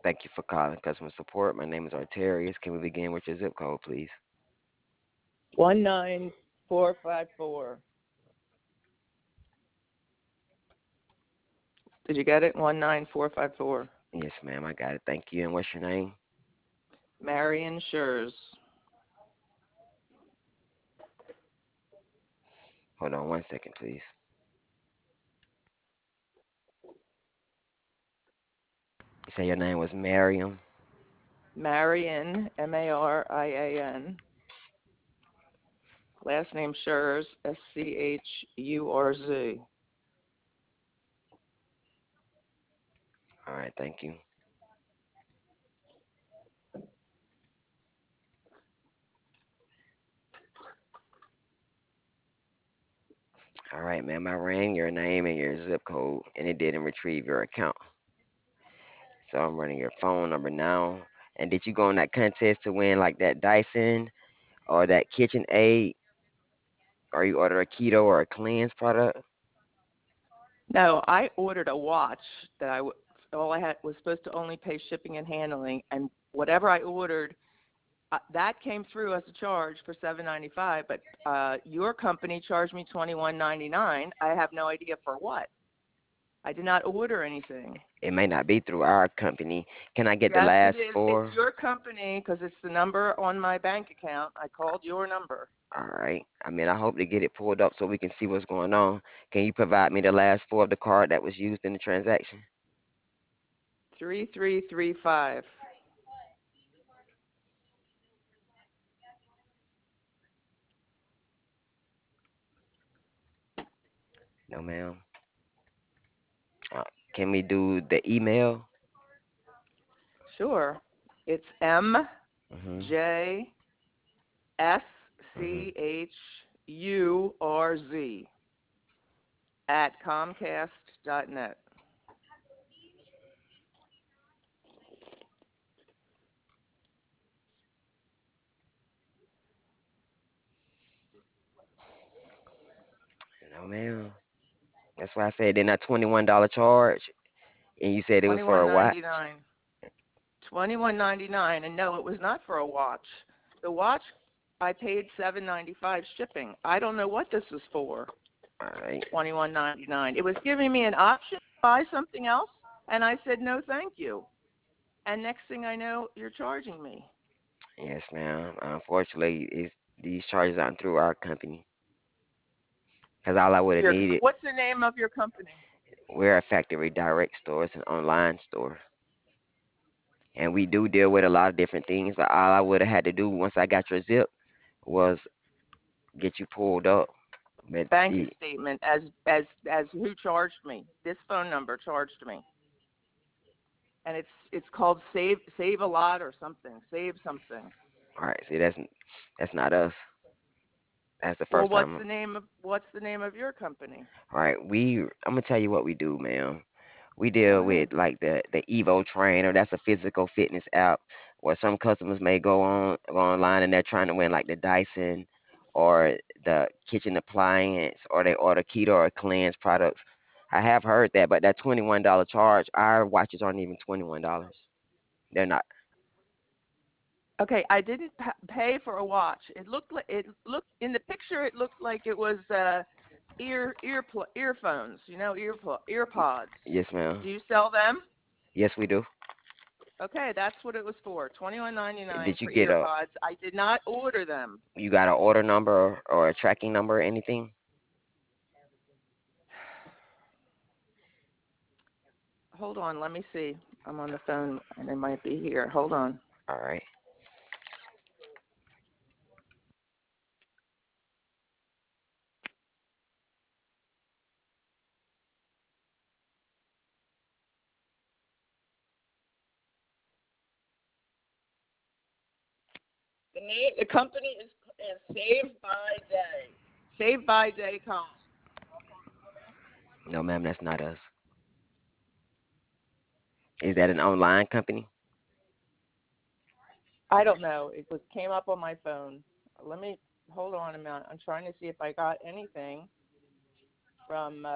Thank you for calling customer support. My name is Arterius. Can we begin with your zip code, please? 19454. Did you get it? 19454. Yes, ma'am. I got it. Thank you. And what's your name? Marion Schurz. Hold on 1 second, please. You say your name was Miriam. Marion, Marian. Last name Schurz, Schurz. All right. Thank you. All right, ma'am. I rang your name and your zip code, and it didn't retrieve your account. So I'm running your phone number now. And did you go on that contest to win like that Dyson or that KitchenAid, or you order a keto or a cleanse product? No, I ordered a watch that all I had was supposed to only pay shipping and handling, and whatever I ordered, that came through as a charge for $7.95. But your company charged me $21.99. I have no idea for what. I did not order anything. It may not be through our company. Can I get the Yes, it last is. It's four? your company because it's the number on my bank account. I called your number. All right. I mean, I hope to get it pulled up so we can see what's going on. Can you provide me the last four of the card that was used in the transaction? 3335. No, ma'am. Uh, can we do the email? Sure. It's M Mhm. J Mhm. SCHURZ at Comcast.net. No, ma'am. That's why I said then that $21 charge, and you said it was for Twenty-one a ninety watch. nine. 21.99, and no, it was not for a watch. The watch I paid $7.95 shipping. I don't know what this was for. All right. 21.99. It was giving me an option to buy something else, and I said no, thank you. And next thing I know, you're charging me. Yes, ma'am. Unfortunately, it's these charges aren't through our company. Cause all I would have needed, What's the name of your company? we're a factory direct store, it's an online store. And we do deal with a lot of different things, but all I would have had to do once I got your zip was get you pulled up. But Bank the statement as who charged me? This phone number charged me, and it's called Save a Lot or something. Save something. all right, see that's not us. That's the Well, first time. what's the name of your company? All right, I'm gonna tell you what we do, ma'am. We Go deal ahead. with like the Evo Trainer. That's a physical fitness app where some customers may go online and they're trying to win like the Dyson or the kitchen appliance, or they order keto or cleanse products. I have heard that, but that $21 charge, our watches aren't even $21. They're not. Okay, I didn't pay for a watch. It looked in the picture. It looked like it was earphones. Earpods. Yes, ma'am. Do you sell them? Yes, we do. Okay, that's what it was for. 21.99 Did you for get a earpods. I did not order them. you got an order number or a tracking number or anything? Hold on, let me see. I'm on the phone and it might be here. Hold on. All right. The company is Save by Day. Save by Day Com. No, ma'am, that's not us. Is that an online company? I don't know. Came up on my phone. Let me hold on a minute. I'm trying to see if I got anything from.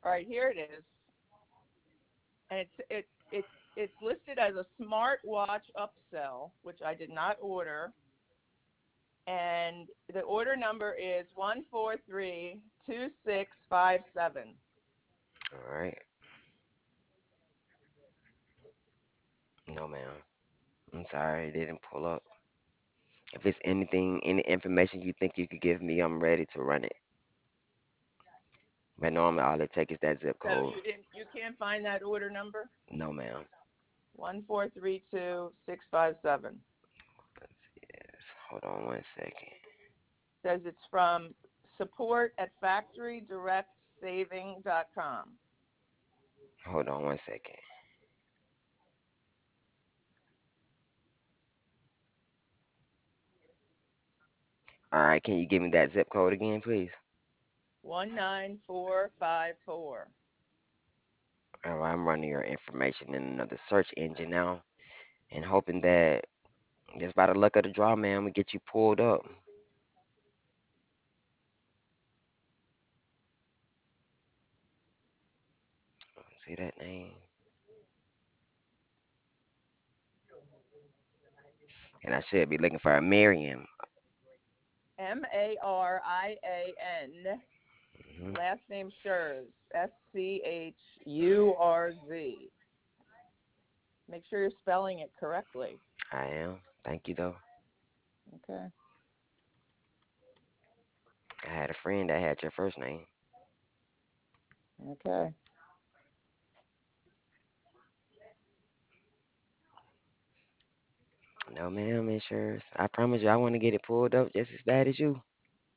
All right, here it is, and it's listed as a smartwatch upsell, which I did not order, and the order number is 1432657. All right. No, ma'am. I'm sorry, it didn't pull up. If it's anything, any information you think you could give me, I'm ready to run it. But normally all it takes is that zip So code. you can't find that order number? No, ma'am. 1432657. Let's see this. Hold on one second. Says it's from support at factorydirectsaving.com. Hold on one second. All right, can you give me that zip code again, please? 19454. All right, I'm running your information in another search engine now and hoping that just by the luck of the draw, man, we get you pulled up. See that name? And I should be looking for a Miriam. Marian. Hmm. Last name Schurz. Schurz. Make sure you're spelling it correctly. I am. Thank you, though. Okay. I had a friend that had your first name. Okay. No, ma'am, insurance. I promise you, I want to get it pulled up just as bad as you.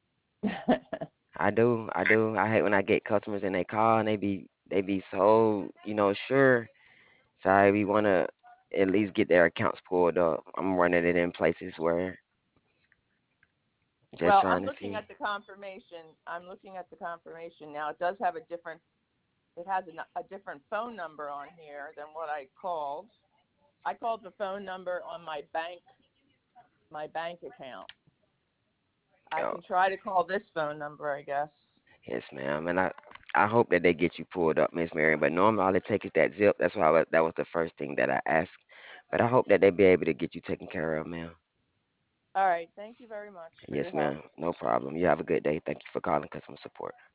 I do. I do. I hate when I get customers and they call and they be so, sure. So we want to at least get their accounts pulled up. I'm running it in places where just Well, trying I'm to looking see. at the confirmation. I'm looking at the confirmation now. It does have a different. It has a different phone number on here than what I called. I called the phone number on my bank account. I Oh, can try to call this phone number, I guess. yes, ma'am. And I hope that they get you pulled up, Miss Mary. But normally all it takes is that zip. That's why that was the first thing that I asked. But I hope that they be able to get you taken care of, ma'am. All right. Thank you very much for your Yes, help. ma'am. No problem. You have a good day. Thank you for calling customer support.